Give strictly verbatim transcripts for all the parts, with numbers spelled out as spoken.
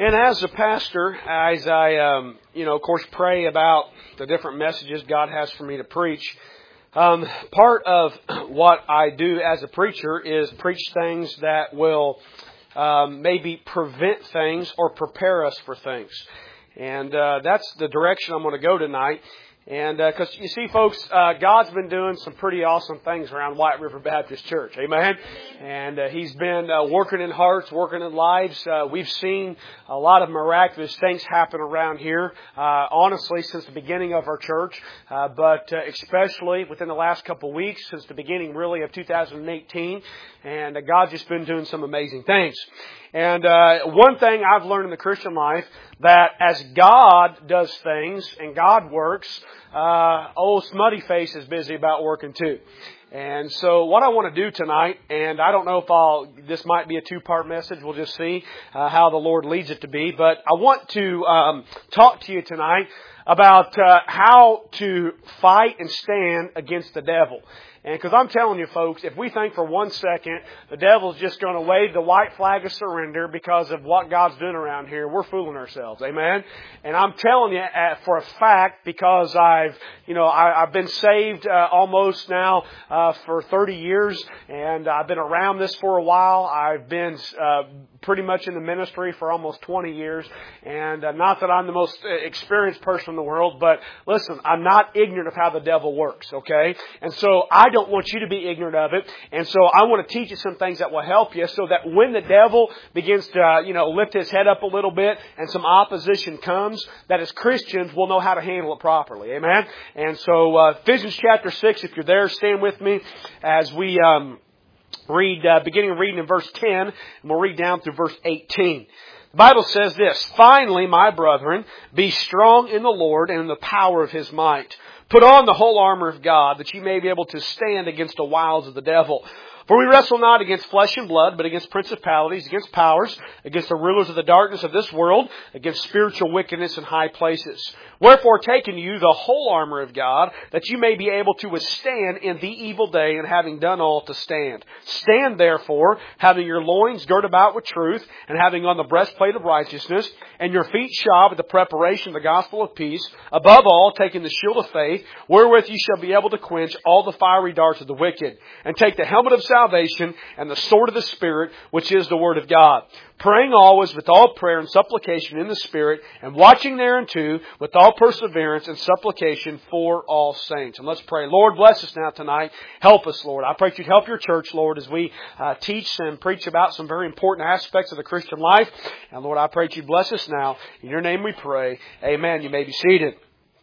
And as a pastor, as I, um, you know, of course, pray about the different messages God has for me to preach, um, part of what I do as a preacher is preach things that will um, maybe prevent things or prepare us for things. And uh, that's the direction I'm going to go tonight. And because uh, you see, folks, uh, God's been doing some pretty awesome things around White River Baptist Church. Amen? And uh, He's been uh, working in hearts, working in lives. Uh, we've seen a lot of miraculous things happen around here, uh, honestly, since the beginning of our church. Uh, but uh, especially within the last couple of weeks, since the beginning, really, of two thousand eighteen. And uh, God's just been doing some amazing things. And uh, one thing I've learned in the Christian life, that as God does things and God works, uh, old Smutty Face is busy about working too. And so what I want to do tonight, and I don't know if I'll, this might be a two-part message. We'll just see uh, how the Lord leads it to be. But I want to um, talk to you tonight about uh, how to fight and stand against the devil. And because I'm telling you, folks, if we think for one second the devil's just going to wave the white flag of surrender because of what God's doing around here, we're fooling ourselves. Amen? And I'm telling you uh, for a fact, because I've, you know, I, I've been saved uh, almost now uh, for thirty years, and I've been around this for a while. I've been uh, pretty much in the ministry for almost twenty years, and uh, not that I'm the most experienced person in the world, but listen, I'm not ignorant of how the devil works, okay? And so I don't want you to be ignorant of it. And so I want to teach you some things that will help you so that when the devil begins to, uh, you know, lift his head up a little bit and some opposition comes, that as Christians we'll know how to handle it properly. Amen? And so uh, Ephesians chapter six, if you're there, stand with me as we um, read, uh, beginning reading in verse ten, and we'll read down through verse eighteen. The Bible says this: "Finally, my brethren, be strong in the Lord and in the power of His might. Put on the whole armor of God, that you may be able to stand against the wiles of the devil. For we wrestle not against flesh and blood, but against principalities, against powers, against the rulers of the darkness of this world, against spiritual wickedness in high places. Wherefore, taking you the whole armor of God, that you may be able to withstand in the evil day, and having done all to stand. Stand therefore, having your loins girt about with truth, and having on the breastplate of righteousness, and your feet shod with the preparation of the gospel of peace. Above all, taking the shield of faith, wherewith you shall be able to quench all the fiery darts of the wicked. And take the helmet of salvation, and the sword of the Spirit, which is the Word of God. Praying always with all prayer and supplication in the Spirit, and watching thereunto with all perseverance and supplication for all saints." And let's pray. Lord, bless us now tonight. Help us, Lord. I pray that you'd help your church, Lord, as we uh, teach and preach about some very important aspects of the Christian life. And Lord, I pray that you bless us now. In your name we pray. Amen. You may be seated.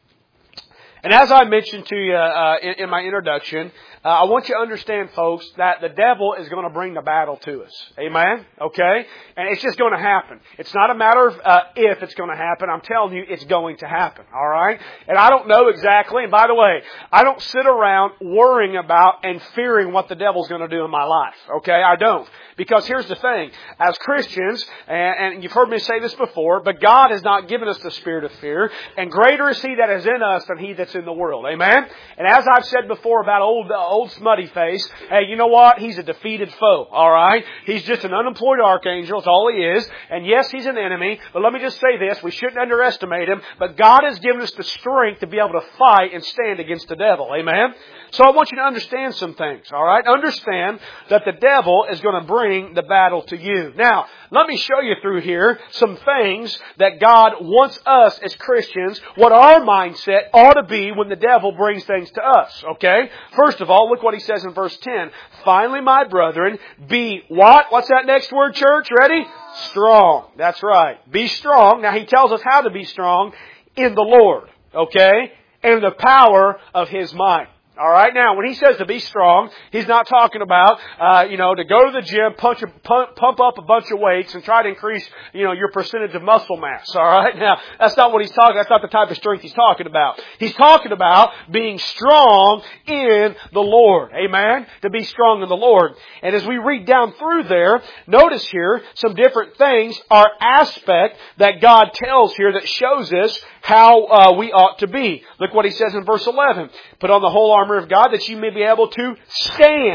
And as I mentioned to you uh, in, in my introduction, uh, I want you to understand, folks, that the devil is going to bring the battle to us. Amen? Okay? And it's just going to happen. It's not a matter of uh, if it's going to happen. I'm telling you, it's going to happen. All right? And I don't know exactly. And by the way, I don't sit around worrying about and fearing what the devil's going to do in my life. Okay? I don't. Because here's the thing. As Christians, and, and you've heard me say this before, but God has not given us the spirit of fear. And greater is He that is in us than he that's in the world. Amen? And as I've said before about old, uh, old Smutty Face, hey, you know what? He's a defeated foe. All right? He's just an unemployed archangel. That's all he is. And yes, he's an enemy. But let me just say this. We shouldn't underestimate him. But God has given us the strength to be able to fight and stand against the devil. Amen? So I want you to understand some things. All right? Understand that the devil is going to bring the battle to you. Now, let me show you through here some things that God wants us as Christians, what our mindset ought to be when the devil brings things to us. Okay? First of all, look what he says in verse ten. "Finally, my brethren, be what? What's that next word, church? Ready? Strong. That's right. Be strong. Now, he tells us how to be strong in the Lord. Okay? And in the power of His might. All right. Now, when he says to be strong, he's not talking about, uh, you know, to go to the gym, punch a, pump, pump up a bunch of weights and try to increase, you know, your percentage of muscle mass. All right. Now, that's not what he's talking. That's not the type of strength he's talking about. He's talking about being strong in the Lord. Amen. To be strong in the Lord. And as we read down through there, notice here some different things, our aspect that God tells here that shows us how uh, we ought to be. Look what he says in verse eleven. "Put on the whole armor of God, that you may be able to stand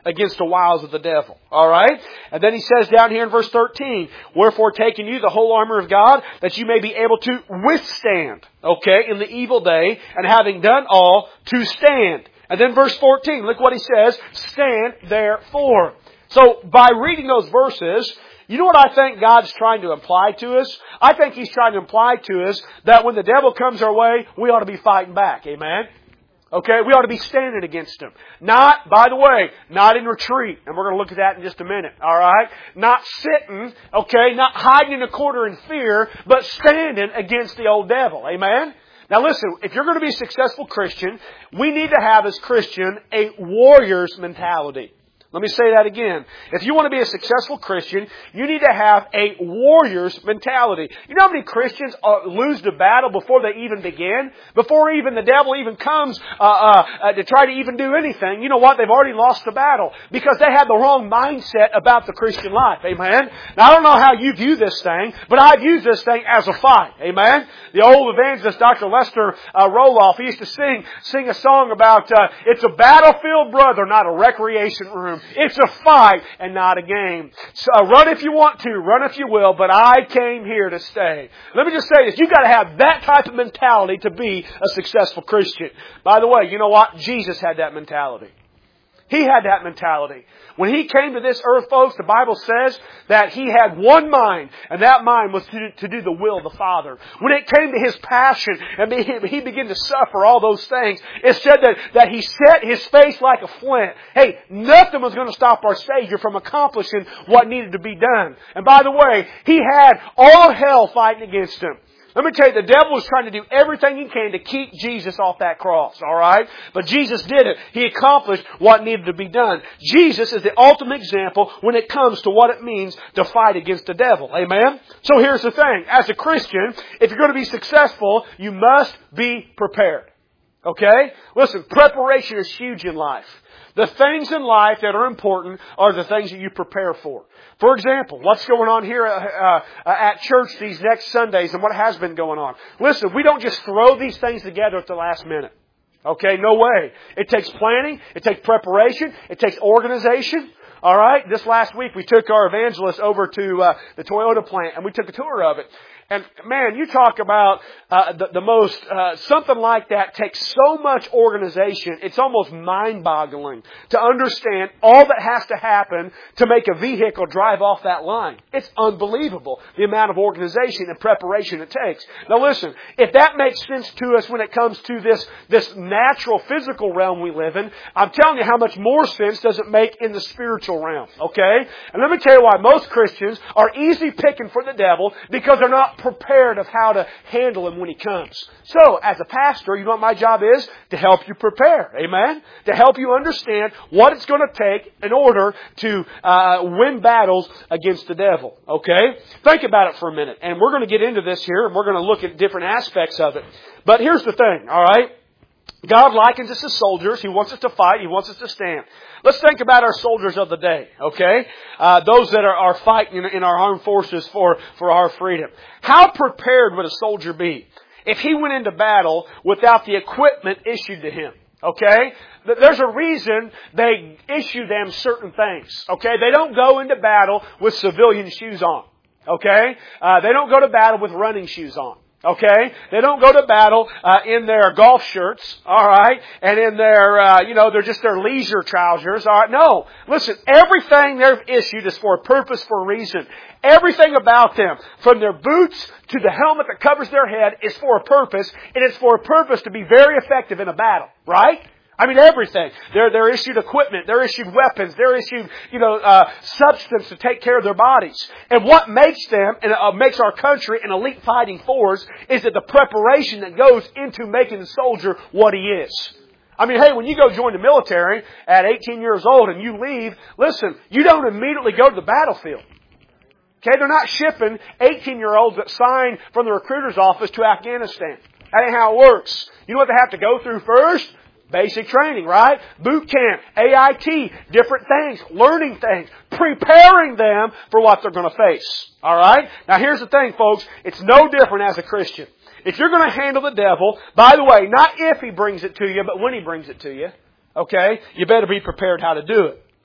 against the wiles of the devil. Alright? And then he says down here in verse thirteen, wherefore taking you the whole armor of God, that you may be able to withstand, okay, in the evil day, and having done all, to stand. And then verse fourteen, look what he says, stand therefore. So by reading those verses, you know what I think God's trying to imply to us? I think He's trying to imply to us that when the devil comes our way, we ought to be fighting back. Amen? Okay, we ought to be standing against him. Not, by the way, not in retreat. And we're going to look at that in just a minute. Alright? Not sitting, okay, not hiding in a corner in fear, but standing against the old devil. Amen? Now listen, if you're going to be a successful Christian, we need to have as Christian a warrior's mentality. Let me say that again. If you want to be a successful Christian, you need to have a warrior's mentality. You know how many Christians uh, lose the battle before they even begin? Before even the devil even comes uh, uh, uh, to try to even do anything. You know what? They've already lost the battle because they had the wrong mindset about the Christian life. Amen? Now, I don't know how you view this thing, but I view this thing as a fight. Amen? The old evangelist, Doctor Lester uh, Roloff, he used to sing sing a song about uh, it's a battlefield, brother, not a recreation room. It's a fight and not a game. So uh, run if you want to, run if you will, but I came here to stay. Let me just say this. You've got to have that type of mentality to be a successful Christian. By the way, you know what? Jesus had that mentality. He had that mentality. When He came to this earth, folks, the Bible says that He had one mind, and that mind was to, to do the will of the Father. When it came to His passion, and He began to suffer all those things, it said that, that He set His face like a flint. Hey, nothing was going to stop our Savior from accomplishing what needed to be done. And by the way, He had all hell fighting against Him. Let me tell you, the devil was trying to do everything he can to keep Jesus off that cross, alright? But Jesus did it. He accomplished what needed to be done. Jesus is the ultimate example when it comes to what it means to fight against the devil. Amen? So here's the thing. As a Christian, if you're going to be successful, you must be prepared. Okay? Listen, preparation is huge in life. The things in life that are important are the things that you prepare for. For example, what's going on here uh, uh, at church these next Sundays and what has been going on. Listen, we don't just throw these things together at the last minute. Okay, no way. It takes planning. It takes preparation. It takes organization. All right, this last week we took our evangelist over to uh, the Toyota plant and we took a tour of it. And man, you talk about uh, the, the most, uh, something like that takes so much organization, it's almost mind-boggling to understand all that has to happen to make a vehicle drive off that line. It's unbelievable, the amount of organization and preparation it takes. Now listen, if that makes sense to us when it comes to this, this natural physical realm we live in, I'm telling you how much more sense does it make in the spiritual realm, okay? And let me tell you why most Christians are easy picking for the devil, because they're not prepared of how to handle him when he comes. So, as a pastor, you know what my job is? To help you prepare. Amen? To help you understand what it's going to take in order to uh, win battles against the devil. Okay? Think about it for a minute. And we're going to get into this here, and we're going to look at different aspects of it. But here's the thing, alright? God likens us as soldiers. He wants us to fight. He wants us to stand. Let's think about our soldiers of the day, okay? Uh, those that are, are fighting in, in our armed forces for, for our freedom. How prepared would a soldier be if he went into battle without the equipment issued to him? Okay? There's a reason they issue them certain things, okay? They don't go into battle with civilian shoes on, okay? Uh, they don't go to battle with running shoes on. Okay? They don't go to battle uh, in their golf shirts, alright? And in their, uh, you know, they're just their leisure trousers, alright? No. Listen, everything they've issued is for a purpose, for a reason. Everything about them, from their boots to the helmet that covers their head, is for a purpose. And it's for a purpose to be very effective in a battle, right? I mean, everything. They're, they're issued equipment. They're issued weapons. They're issued, you know, uh, substance to take care of their bodies. And what makes them, and uh, makes our country an elite fighting force, is that the preparation that goes into making the soldier what he is. I mean, hey, when you go join the military at eighteen years old and you leave, listen, you don't immediately go to the battlefield. Okay, they're not shipping eighteen-year-olds that sign from the recruiter's office to Afghanistan. That ain't how it works. You know what they have to go through first? Basic training, right? Boot camp, A I T, different things, learning things, preparing them for what they're going to face. Alright? Now here's the thing, folks. It's no different as a Christian. If you're going to handle the devil, by the way, not if he brings it to you, but when he brings it to you, okay, you better be prepared how to do it.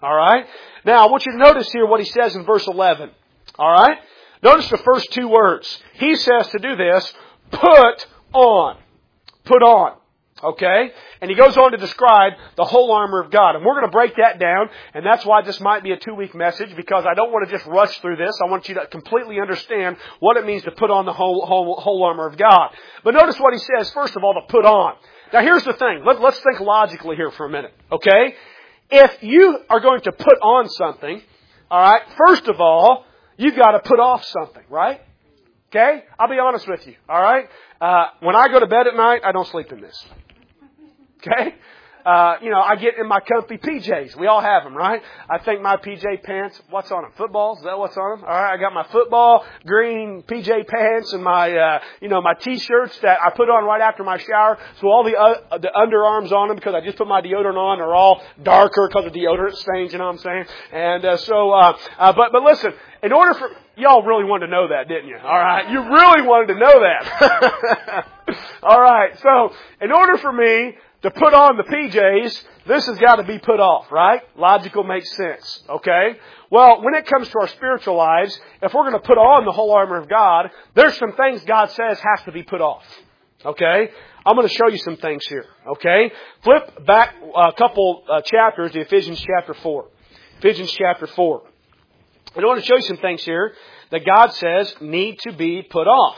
All right? Now, I want you to notice here what he says in verse eleven. All right? Notice the first two words. He says to do this, put on. Put on. Okay? And he goes on to describe the whole armor of God. And we're going to break that down. And that's why this might be a two-week message, because I don't want to just rush through this. I want you to completely understand what it means to put on the whole, whole, whole armor of God. But notice what he says, first of all, to put on. Now here's the thing. Let, let's think logically here for a minute. Okay? If you are going to put on something, all right, first of all, you've got to put off something, right? Okay? I'll be honest with you, all right? Uh, when I go to bed at night, I don't sleep in this. Okay? Uh, you know, I get in my comfy P Js. We all have them, right? I think my P J pants, what's on them? Footballs? Is that what's on them? All right, I got my football green P J pants and my, uh, you know, my T-shirts that I put on right after my shower. So all the uh, the underarms on them, because I just put my deodorant on, are all darker because of deodorant stains. You know what I'm saying? And uh, so, uh, uh, but but listen, in order for y'all really wanted to know that, didn't you? All right, you really wanted to know that. All right, so in order for me to put on the P Js, this has got to be put off, right? Logical makes sense, okay? Well, when it comes to our spiritual lives, if we're going to put on the whole armor of God, there's some things God says has to be put off, okay? I'm going to show you some things here, okay? Flip back a couple uh, chapters to Ephesians chapter four. Ephesians chapter four. I want to show you some things here that God says need to be put off.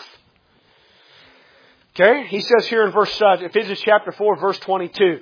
Okay, he says here in verse uh, Ephesians chapter four, verse twenty-two.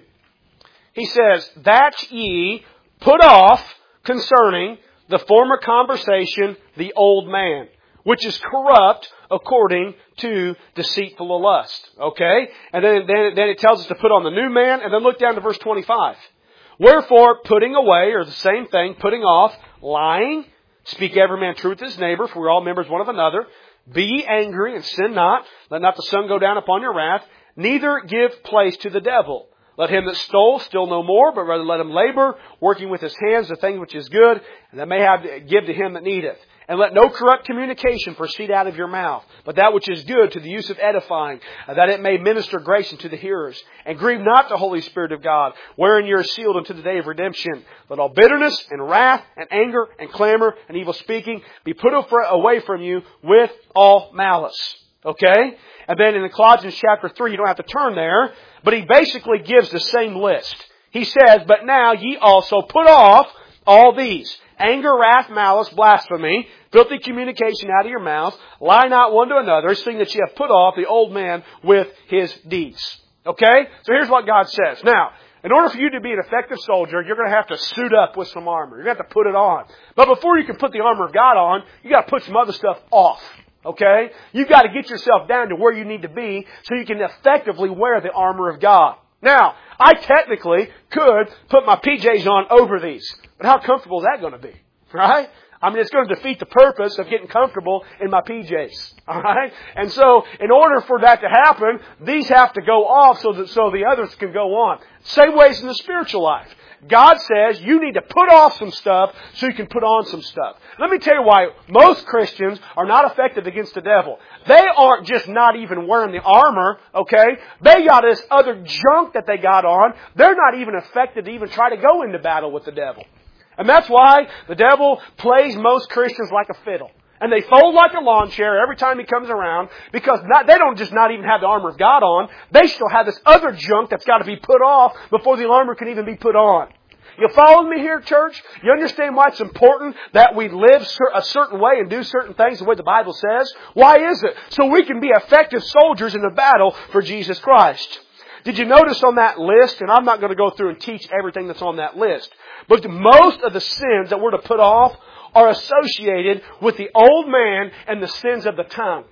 He says, that ye put off concerning the former conversation the old man, which is corrupt according to deceitful lust. Okay, and then, then, then it tells us to put on the new man, and then look down to verse twenty-five. Wherefore, putting away, or the same thing, putting off, lying, speak every man truth to his neighbor, for we are all members one of another. Be ye angry and sin not. Let not the sun go down upon your wrath. Neither give place to the devil. Let him that stole steal no more, but rather let him labor, working with his hands the thing which is good, and that may have to give to him that needeth. And let no corrupt communication proceed out of your mouth, but that which is good to the use of edifying, that it may minister grace unto the hearers. And grieve not the Holy Spirit of God, wherein you are sealed unto the day of redemption. Let all bitterness and wrath and anger and clamor and evil speaking be put away from you with all malice. Okay? And then in the Colossians chapter three, you don't have to turn there, but he basically gives the same list. He says, but now ye also put off all these: anger, wrath, malice, blasphemy, filthy communication out of your mouth. Lie not one to another, seeing that ye have put off the old man with his deeds. Okay? So here's what God says. Now, in order for you to be an effective soldier, you're going to have to suit up with some armor. You're going to have to put it on. But before you can put the armor of God on, you got to put some other stuff off. Okay? You've got to get yourself down to where you need to be so you can effectively wear the armor of God. Now, I technically could put my P Js on over these. But how comfortable is that going to be? Right? I mean, it's going to defeat the purpose of getting comfortable in my P Js. All right? And so, in order for that to happen, these have to go off so that so the others can go on. Same ways in the spiritual life. God says you need to put off some stuff so you can put on some stuff. Let me tell you why most Christians are not effective against the devil. They aren't just not even wearing the armor, okay? They got this other junk that they got on. They're not even effective to even try to go into battle with the devil. And that's why the devil plays most Christians like a fiddle. And they fold like a lawn chair every time he comes around, because not, they don't just not even have the armor of God on. They still have this other junk that's got to be put off before the armor can even be put on. You following me here, church? You understand why it's important that we live a certain way and do certain things the way the Bible says? Why is it? So we can be effective soldiers in the battle for Jesus Christ. Did you notice on that list, and I'm not going to go through and teach everything that's on that list, but most of the sins that we're to put off are associated with the old man and the sins of the tongue.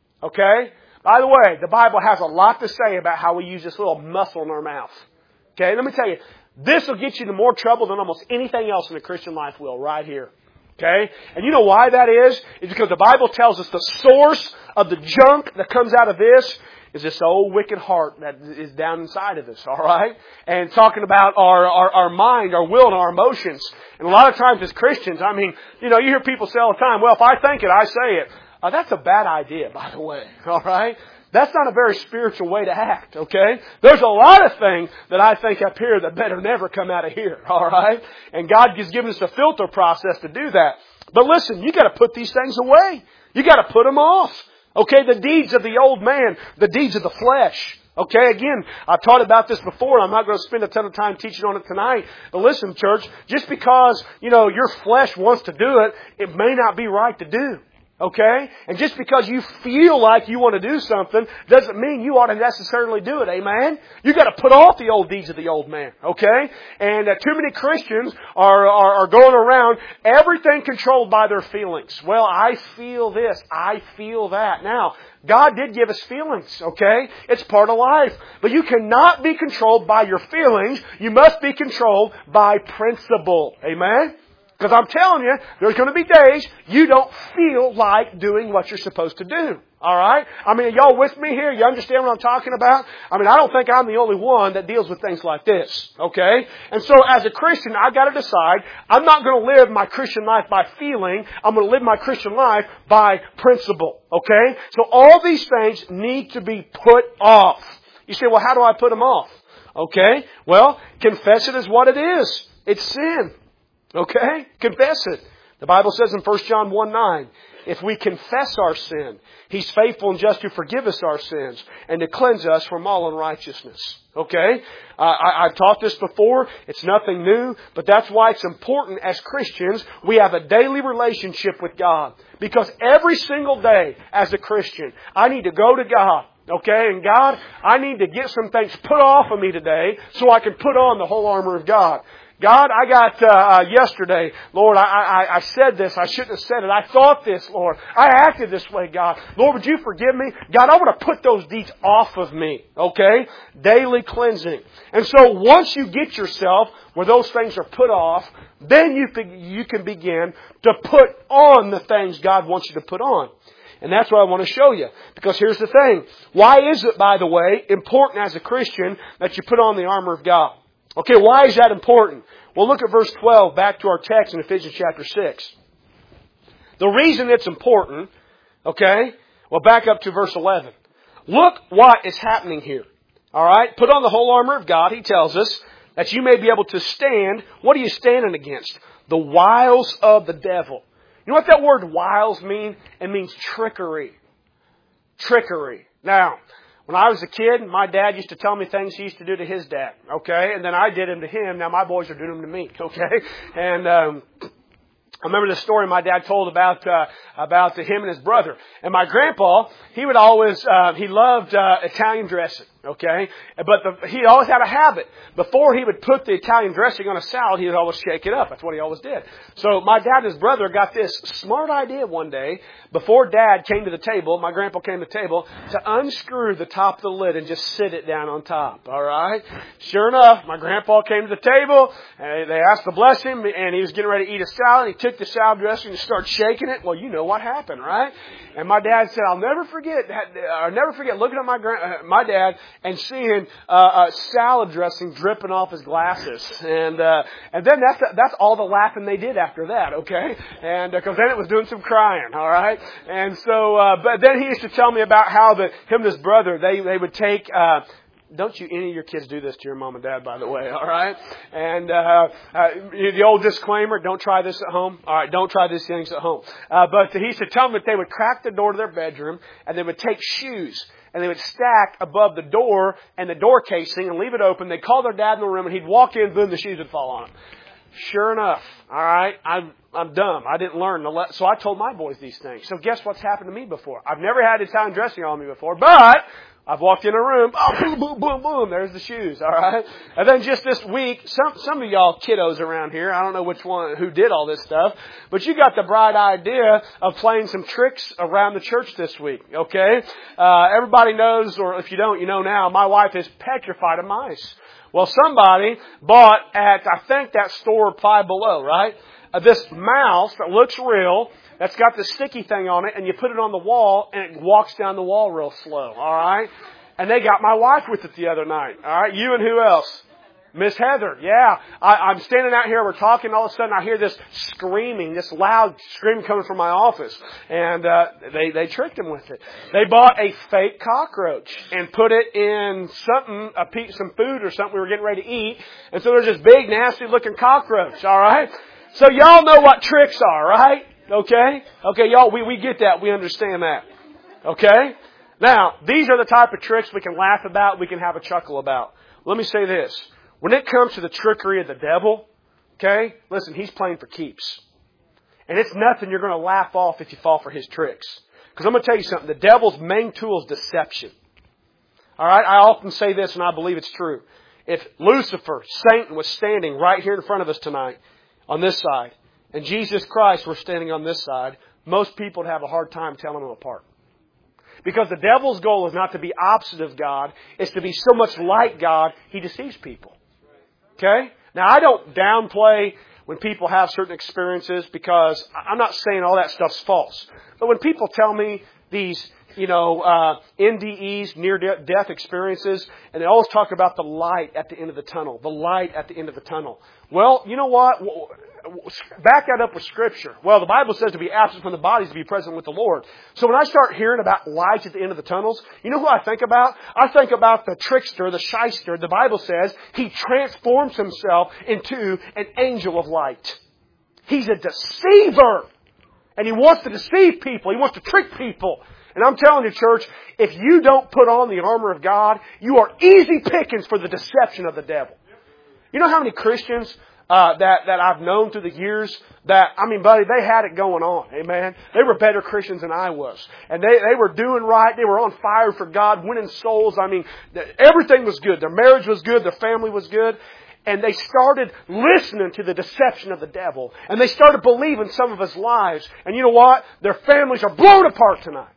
Okay? By the way, the Bible has a lot to say about how we use this little muscle in our mouth. Okay? Let me tell you, this will get you into more trouble than almost anything else in the Christian life will, right here. Okay? And you know why that is? It's because the Bible tells us the source of the junk that comes out of this is this old wicked heart that is down inside of us, all right? And talking about our, our, our mind, our will, and our emotions. And a lot of times as Christians, I mean, you know, you hear people say all the time, well, if I think it, I say it. Uh, that's a bad idea, by the way, all right? That's not a very spiritual way to act, okay? There's a lot of things that I think up here that better never come out of here, all right? And God has given us a filter process to do that. But listen, you got to put these things away. You got to put them off. Okay, the deeds of the old man, the deeds of the flesh. Okay, again, I've taught about this before. I'm not going to spend a ton of time teaching on it tonight. But listen, church, just because, you know, your flesh wants to do it, it may not be right to do. Okay? And just because you feel like you want to do something doesn't mean you ought to necessarily do it. Amen? You got to put off the old deeds of the old man. Okay? And uh, too many Christians are, are, are going around everything controlled by their feelings. Well, I feel this. I feel that. Now, God did give us feelings, okay? It's part of life. But you cannot be controlled by your feelings. You must be controlled by principle. Amen? Because I'm telling you, there's going to be days you don't feel like doing what you're supposed to do. Alright? I mean, are y'all with me here? You understand what I'm talking about? I mean, I don't think I'm the only one that deals with things like this. Okay? And so as a Christian, I've got to decide, I'm not going to live my Christian life by feeling. I'm going to live my Christian life by principle. Okay? So all these things need to be put off. You say, well, how do I put them off? Okay? Well, confess it as what it is. It's sin. Okay? Confess it. The Bible says in First John one nine, if we confess our sin, He's faithful and just to forgive us our sins and to cleanse us from all unrighteousness. Okay? Uh, I, I've taught this before. It's nothing new. But that's why it's important as Christians we have a daily relationship with God. Because every single day as a Christian, I need to go to God. Okay? And God, I need to get some things put off of me today so I can put on the whole armor of God. God, I got, uh, yesterday, Lord, I, I, I said this. I shouldn't have said it. I thought this, Lord. I acted this way, God. Lord, would you forgive me? God, I want to put those deeds off of me. Okay? Daily cleansing. And so once you get yourself where those things are put off, then you can, you can begin to put on the things God wants you to put on. And that's what I want to show you. Because here's the thing. Why is it, by the way, important as a Christian that you put on the armor of God? Okay, why is that important? Well, look at verse twelve, back to our text in Ephesians chapter six. The reason it's important, okay, well, back up to verse eleven. Look what is happening here. All right, put on the whole armor of God, he tells us, that you may be able to stand. What are you standing against? The wiles of the devil. You know what that word wiles mean? It means trickery. Trickery. Now, when I was a kid, my dad used to tell me things he used to do to his dad, okay? And then I did them to him. Now my boys are doing them to me, okay? And um, I remember the story my dad told about uh, about him and his brother. And my grandpa, he would always, uh, he loved uh, Italian dressing, okay? But the, he always had a habit. Before he would put the Italian dressing on a salad, he would always shake it up. That's what he always did. So my dad and his brother got this smart idea one day. Before Dad came to the table, my grandpa came to the table, to unscrew the top of the lid and just sit it down on top. All right? Sure enough, my grandpa came to the table, and they asked to bless him, and he was getting ready to eat a salad. He took the salad dressing and started shaking it. Well, you know what happened, right? And my dad said, I'll never forget, I'll never forget looking at my grand, my dad and seeing uh, uh, salad dressing dripping off his glasses. And uh, and then that's that's all the laughing they did after that, okay? And because uh, then it was doing some crying, all right? And so, uh, but then he used to tell me about how the him and his brother, they they would take. Uh, Don't you, any of your kids do this to your mom and dad, by the way, all right? And uh, uh the old disclaimer, don't try this at home. All right, don't try these things at home. Uh, but he used to tell them that they would crack the door to their bedroom, and they would take shoes, and they would stack above the door and the door casing and leave it open. They'd call their dad in the room, and he'd walk in, boom, the shoes would fall on him. Sure enough, all right, I'm I'm dumb. I didn't learn. The le- so I told my boys these things. So guess what's happened to me before? I've never had Italian dressing on me before, but I've walked in a room, oh, boom, boom, boom, boom, there's the shoes, all right? And then just this week, some some of y'all kiddos around here, I don't know which one, who did all this stuff, but you got the bright idea of playing some tricks around the church this week, okay? Uh, everybody knows, or if you don't, you know now, my wife is petrified of mice. Well, somebody bought at, I think, that store Five Below, right? Uh, this mouse that looks real, that's got the sticky thing on it, and you put it on the wall, and it walks down the wall real slow, all right? And they got my wife with it the other night, all right? You and who else? Miss Heather, yeah. I, I'm standing out here, we're talking, all of a sudden I hear this screaming, this loud scream coming from my office. And uh, they, they tricked him with it. They bought a fake cockroach and put it in something, a piece, some food or something we were getting ready to eat. And so there's this big, nasty looking cockroach, all right? So y'all know what tricks are, right? Okay? Okay, y'all, we, we get that. We understand that. Okay? Now, these are the type of tricks we can laugh about, we can have a chuckle about. Let me say this. When it comes to the trickery of the devil, okay, listen, he's playing for keeps. And it's nothing you're going to laugh off if you fall for his tricks. Because I'm going to tell you something. The devil's main tool is deception. All right? I often say this, and I believe it's true. If Lucifer, Satan, was standing right here in front of us tonight on this side, and Jesus Christ were standing on this side, most people would have a hard time telling them apart. Because the devil's goal is not to be opposite of God. It's to be so much like God, he deceives people. Okay? Now, I don't downplay when people have certain experiences because I'm not saying all that stuff's false. But when people tell me these, you know, uh, N D Es, near-death experiences, and they always talk about the light at the end of the tunnel, the light at the end of the tunnel. Well, you know what? Back that up with Scripture. Well, the Bible says to be absent from the body is to be present with the Lord. So when I start hearing about lights at the end of the tunnels, you know who I think about? I think about the trickster, the shyster. The Bible says he transforms himself into an angel of light. He's a deceiver. And he wants to deceive people. He wants to trick people. And I'm telling you, church, if you don't put on the armor of God, you are easy pickings for the deception of the devil. You know how many Christians Uh, that, that I've known through the years that, I mean, buddy, they had it going on. Amen. They were better Christians than I was. And they, they were doing right. They were on fire for God, winning souls. I mean, everything was good. Their marriage was good. Their family was good. And they started listening to the deception of the devil. And they started believing some of his lies. And you know what? Their families are blown apart tonight.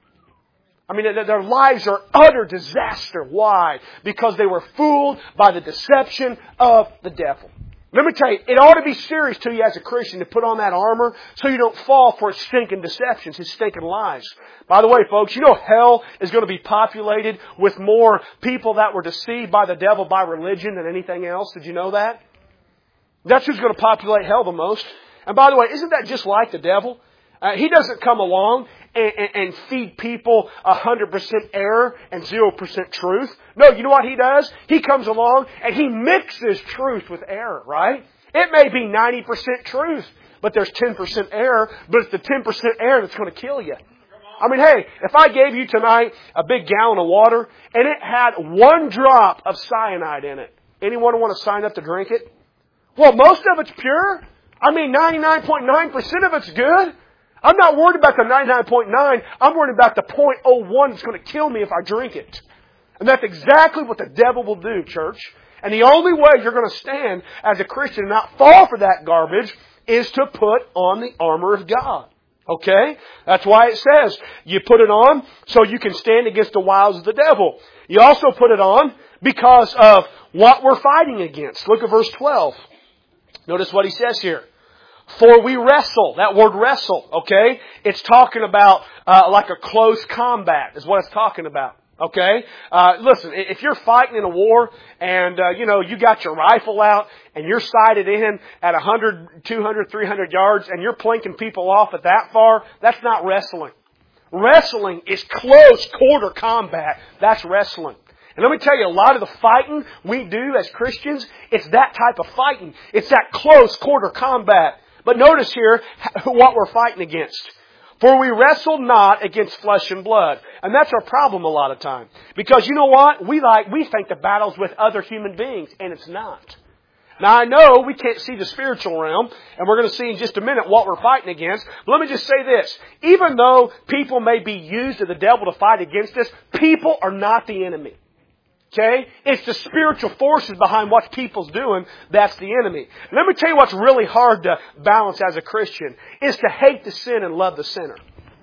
I mean, their lives are utter disaster. Why? Because they were fooled by the deception of the devil. Let me tell you, it ought to be serious to you as a Christian to put on that armor so you don't fall for his stinking deceptions, his stinking lies. By the way, folks, you know hell is going to be populated with more people that were deceived by the devil by religion than anything else. Did you know that? That's who's going to populate hell the most. And by the way, isn't that just like the devil? Uh, he doesn't come along and, and, and feed people one hundred percent error and zero percent truth. No, you know what he does? He comes along and he mixes truth with error, right? It may be ninety percent truth, but there's ten percent error, but it's the ten percent error that's going to kill you. I mean, hey, if I gave you tonight a big gallon of water and it had one drop of cyanide in it, anyone want to sign up to drink it? Well, most of it's pure. I mean, ninety-nine point nine percent of it's good. I'm not worried about the ninety-nine point nine. I'm worried about the zero point zero one that's going to kill me if I drink it. And that's exactly what the devil will do, church. And the only way you're going to stand as a Christian and not fall for that garbage is to put on the armor of God. Okay? That's why it says you put it on so you can stand against the wiles of the devil. You also put it on because of what we're fighting against. Look at verse twelve. Notice what he says here. For we wrestle. That word wrestle, okay? It's talking about uh, like a close combat is what it's talking about. Okay? Uh, listen, if you're fighting in a war and, uh, you know, you got your rifle out and you're sighted in at one hundred, two hundred, three hundred yards and you're plinking people off at that far, that's not wrestling. Wrestling is close quarter combat. That's wrestling. And let me tell you, a lot of the fighting we do as Christians, it's that type of fighting. It's that close quarter combat. But notice here what we're fighting against. For we wrestle not against flesh and blood. And that's our problem a lot of time. Because you know what? We like, we think the battle's with other human beings, and it's not. Now I know we can't see the spiritual realm, and we're going to see in just a minute what we're fighting against. But let me just say this. Even though people may be used of the devil to fight against us, people are not the enemy. Okay? It's the spiritual forces behind what people's doing that's the enemy. Let me tell you what's really hard to balance as a Christian is to hate the sin and love the sinner.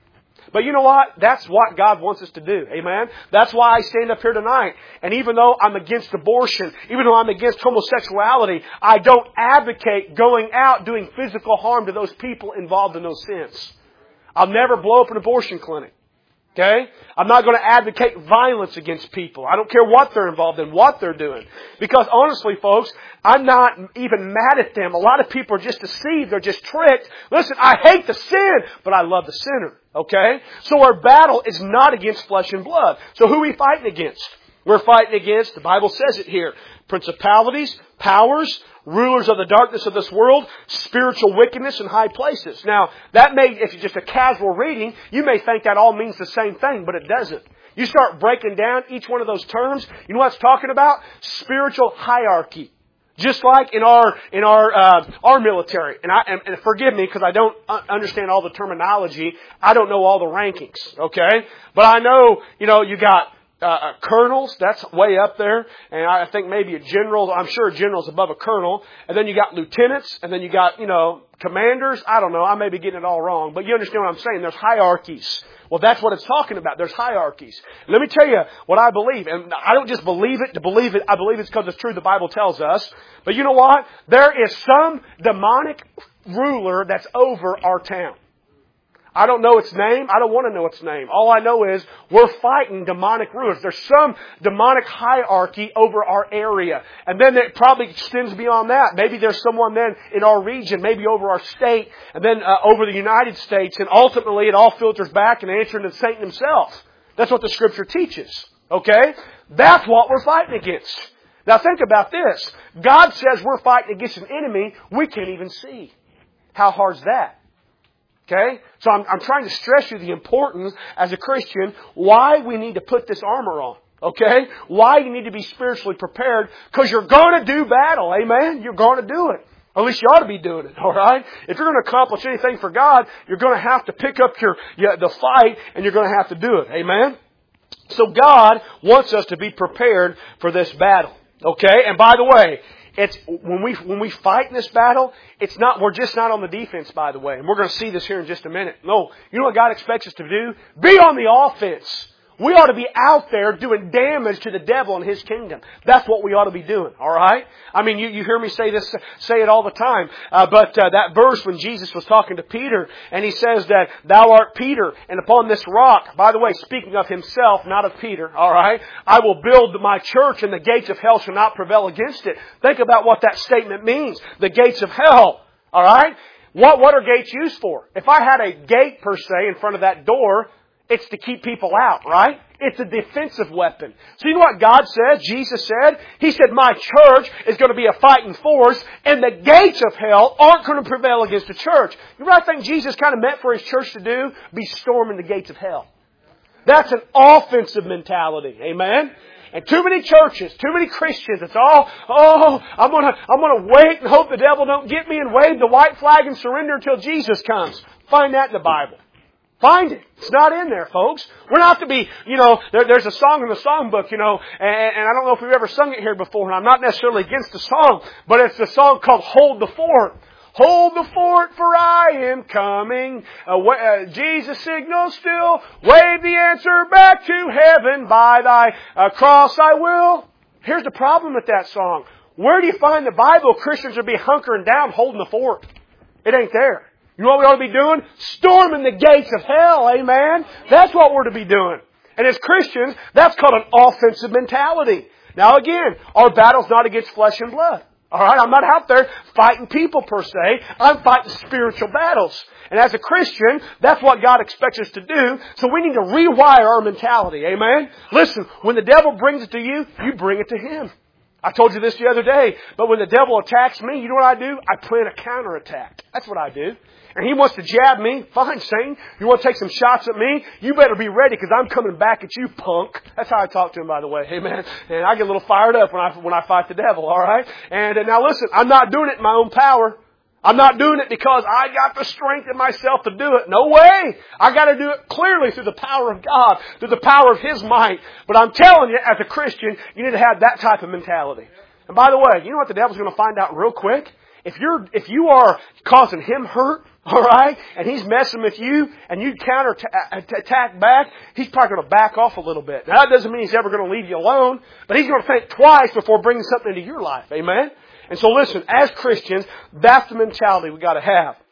But you know what? That's what God wants us to do. Amen? That's why I stand up here tonight. And even though I'm against abortion, even though I'm against homosexuality, I don't advocate going out doing physical harm to those people involved in those sins. I'll never blow up an abortion clinic. Okay? I'm not going to advocate violence against people. I don't care what they're involved in, what they're doing. Because honestly, folks, I'm not even mad at them. A lot of people are just deceived. They're just tricked. Listen, I hate the sin, but I love the sinner. Okay? So our battle is not against flesh and blood. So who are we fighting against? We're fighting against, the Bible says it here, principalities, powers, rulers of the darkness of this world, spiritual wickedness in high places. Now, that may, if it's just a casual reading, you may think that all means the same thing, but it doesn't. You start breaking down each one of those terms, you know what it's talking about? Spiritual hierarchy. Just like in our in our uh, our military, and I and, and forgive me because I don't understand all the terminology. I don't know all the rankings, okay? But I know, you know, you got Uh, uh, colonels, that's way up there. And I think maybe a general, I'm sure a general's above a colonel. And then you got lieutenants, and then you got, you know, commanders. I don't know, I may be getting it all wrong. But you understand what I'm saying. There's hierarchies. Well, that's what it's talking about. There's hierarchies. Let me tell you what I believe. And I don't just believe it to believe it. I believe it's because it's true. The Bible tells us. But you know what? There is some demonic ruler that's over our town. I don't know its name. I don't want to know its name. All I know is we're fighting demonic rulers. There's some demonic hierarchy over our area. And then it probably extends beyond that. Maybe there's someone then in our region, maybe over our state, and then uh, over the United States. And ultimately it all filters back and answering to Satan himself. That's what the Scripture teaches. Okay? That's what we're fighting against. Now think about this. God says we're fighting against an enemy we can't even see. How hard's that? Okay? So I'm, I'm trying to stress you the importance as a Christian why we need to put this armor on. Okay? Why you need to be spiritually prepared. Because you're going to do battle. Amen? You're going to do it. Or at least you ought to be doing it. Alright? If you're going to accomplish anything for God, you're going to have to pick up your, your the fight and you're going to have to do it. Amen? So God wants us to be prepared for this battle. Okay? And by the way, It's when we when we fight in this battle, it's not we're just not on the defense, by the way. And we're going to see this here in just a minute. No, you know what God expects us to do? Be on the offense. We ought to be out there doing damage to the devil and his kingdom. That's what we ought to be doing. All right? I mean, you, you hear me say this, say it all the time. Uh, but uh, that verse when Jesus was talking to Peter, and he says that thou art Peter, and upon this rock, by the way, speaking of himself, not of Peter, all right, I will build my church, and the gates of hell shall not prevail against it. Think about what that statement means. The gates of hell. All right? What what are gates used for? If I had a gate per se in front of that door, it's to keep people out, right? It's a defensive weapon. So you know what God said? Jesus said? He said, my church is going to be a fighting force, and the gates of hell aren't going to prevail against the church. You know what I think Jesus kind of meant for His church to do? Be storming the gates of hell. That's an offensive mentality. Amen? And too many churches, too many Christians, it's all, oh, I'm going to I'm going to wait and hope the devil don't get me and wave the white flag and surrender until Jesus comes. Find that in the Bible. Find it. It's not in there, folks. We're not to be, you know, there, there's a song in the songbook, you know, and, and I don't know if we've ever sung it here before, and I'm not necessarily against the song, but it's a song called Hold the Fort. Hold the fort, for I am coming. Uh, uh, Jesus signal still. Wave the answer back to heaven. By thy uh, cross I will. Here's the problem with that song. Where do you find the Bible Christians will be hunkering down holding the fort? It ain't there. You know what we ought to be doing? Storming the gates of hell, amen? That's what we're to be doing. And as Christians, that's called an offensive mentality. Now again, our battle's not against flesh and blood. Alright, I'm not out there fighting people per se. I'm fighting spiritual battles. And as a Christian, that's what God expects us to do. So we need to rewire our mentality, amen? Listen, when the devil brings it to you, you bring it to him. I told you this the other day, but when the devil attacks me, you know what I do? I plan a counterattack. That's what I do. And he wants to jab me. Fine, Satan. You want to take some shots at me? You better be ready because I'm coming back at you, punk. That's how I talk to him, by the way. Amen. And I get a little fired up when I when I fight the devil, all right? And uh, now listen, I'm not doing it in my own power. I'm not doing it because I got the strength in myself to do it. No way. I got to do it clearly through the power of God, through the power of His might. But I'm telling you, as a Christian, you need to have that type of mentality. And by the way, you know what the devil's going to find out real quick? If you're if you are causing him hurt, all right, and he's messing with you, and you counter attack back, he's probably going to back off a little bit. Now that doesn't mean he's ever going to leave you alone, but he's going to think twice before bringing something into your life. Amen. And so listen, as Christians, that's the mentality we got to have.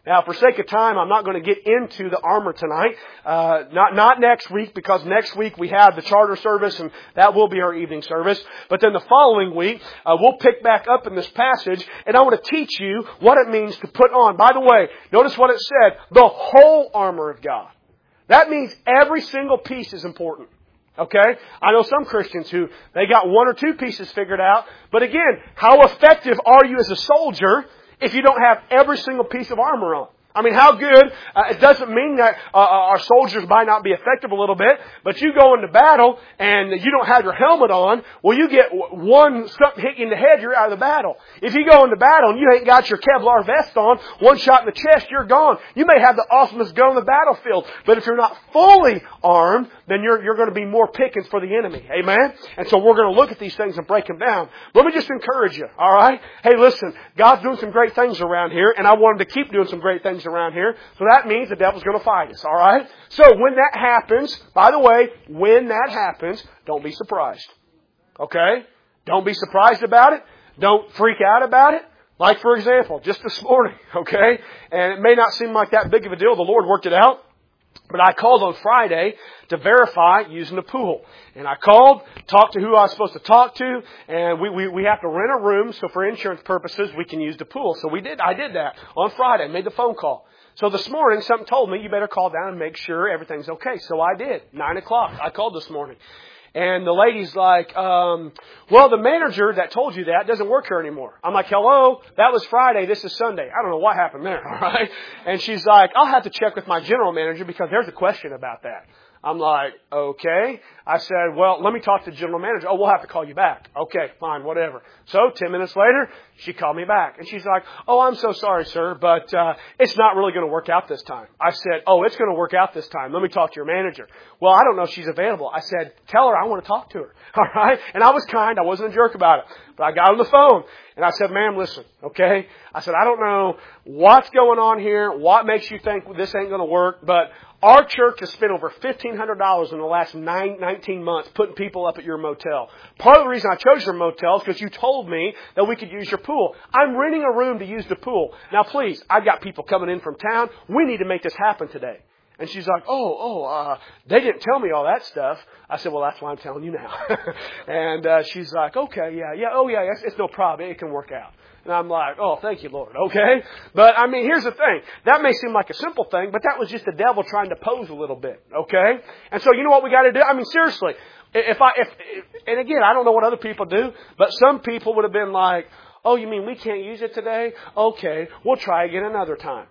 Now, for sake of time, I'm not going to get into the armor tonight. Uh, not, not next week, because next week we have the charter service, and that will be our evening service. But then the following week, uh, we'll pick back up in this passage, and I want to teach you what it means to put on. By the way, notice what it said, the whole armor of God. That means every single piece is important. Okay? I know some Christians who, they got one or two pieces figured out. But again, how effective are you as a soldier if you don't have every single piece of armor on? I mean, how good, uh, it doesn't mean that uh, our soldiers might not be effective a little bit, but you go into battle and you don't have your helmet on, well, you get one, something hit you in the head, you're out of the battle. If you go into battle and you ain't got your Kevlar vest on, one shot in the chest, you're gone. You may have the awesomest gun on the battlefield, but if you're not fully armed, then you're, you're going to be more pickings for the enemy. Amen? And so we're going to look at these things and break them down. Let me just encourage you, alright? Hey, listen, God's doing some great things around here, and I want Him to keep doing some great things around here. So that means the devil's going to fight us, alright? So when that happens, by the way, when that happens, don't be surprised. Okay? Don't be surprised about it. Don't freak out about it. Like, for example, just this morning, okay? And it may not seem like that big of a deal. The Lord worked it out. But I called on Friday to verify using the pool. And I called, talked to who I was supposed to talk to, and we, we, we have to rent a room, so for insurance purposes, we can use the pool. So we did, I did that on Friday, made the phone call. So this morning, something told me, you better call down and make sure everything's okay. So I did. Nine o'clock, I called this morning. And the lady's like, um, well, the manager that told you that doesn't work here anymore. I'm like, hello, that was Friday, this is Sunday. I don't know what happened there, all right? And she's like, I'll have to check with my general manager because there's a question about that. I'm like, okay. I said, well, let me talk to the general manager. Oh, we'll have to call you back. Okay, fine, whatever. So ten minutes later, she called me back. And she's like, oh, I'm so sorry, sir, but uh it's not really going to work out this time. I said, oh, it's going to work out this time. Let me talk to your manager. Well, I don't know if she's available. I said, tell her I want to talk to her. All right? And I was kind. I wasn't a jerk about it. But I got on the phone and I said, ma'am, listen, okay? I said, I don't know what's going on here, what makes you think this ain't going to work, but our church has spent over fifteen hundred dollars in the last nine, nineteen months putting people up at your motel. Part of the reason I chose your motel is because you told me that we could use your pool. I'm renting a room to use the pool. Now, please, I've got people coming in from town. We need to make this happen today. And she's like, oh, oh, uh, they didn't tell me all that stuff. I said, well, that's why I'm telling you now. and uh, she's like, okay, yeah, yeah, oh, yeah, it's, it's no problem. It can work out. And I'm like, oh, thank you, Lord. Okay. But I mean, here's the thing. That may seem like a simple thing, but that was just the devil trying to pose a little bit. Okay. And so you know what we got to do? I mean, seriously, if I, if, if, and again, I don't know what other people do, but some people would have been like, oh, you mean we can't use it today? Okay. We'll try again another time.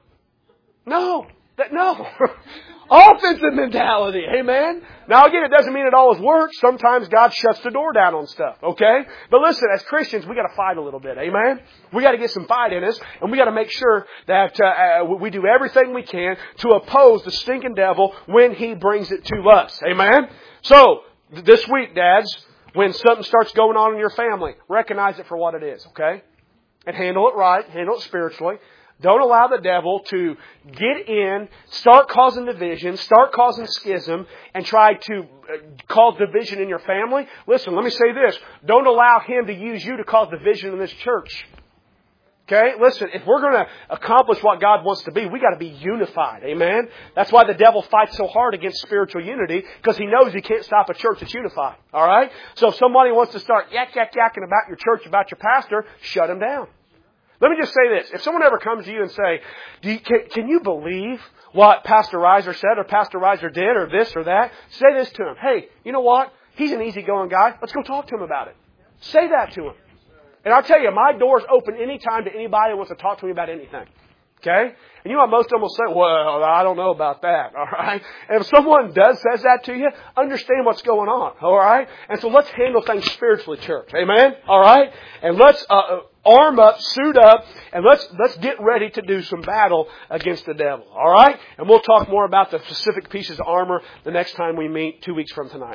No, that, no. Offensive mentality. Amen. Now again, it doesn't mean it always works. Sometimes God shuts the door down on stuff. Okay. But listen, as Christians, we got to fight a little bit. Amen. We got to get some fight in us, and we got to make sure that uh, we do everything we can to oppose the stinking devil when he brings it to us. Amen. So this week, dads, when something starts going on in your family, recognize it for what it is. Okay. And handle it right. Handle it spiritually. Don't allow the devil to get in, start causing division, start causing schism, and try to cause division in your family. Listen, let me say this. Don't allow him to use you to cause division in this church. Okay? Listen, if we're going to accomplish what God wants to be, we got to be unified. Amen? That's why the devil fights so hard against spiritual unity, because he knows he can't stop a church that's unified. All right? So if somebody wants to start yak, yak, yakking about your church, about your pastor, shut him down. Let me just say this. If someone ever comes to you and say, Do you, can, can you believe what Pastor Reiser said or Pastor Reiser did or this or that? Say this to him. Hey, you know what? He's an easygoing guy. Let's go talk to him about it. Say that to him. And I'll tell you, my door's open anytime to anybody who wants to talk to me about anything. Okay? And you know what most of them will say? Well, I don't know about that. All right? And if someone does says that to you, understand what's going on. All right? And so let's handle things spiritually, church. Amen? All right? And let's uh, arm up, suit up, and let's let's get ready to do some battle against the devil. All right? And we'll talk more about the specific pieces of armor the next time we meet two weeks from tonight.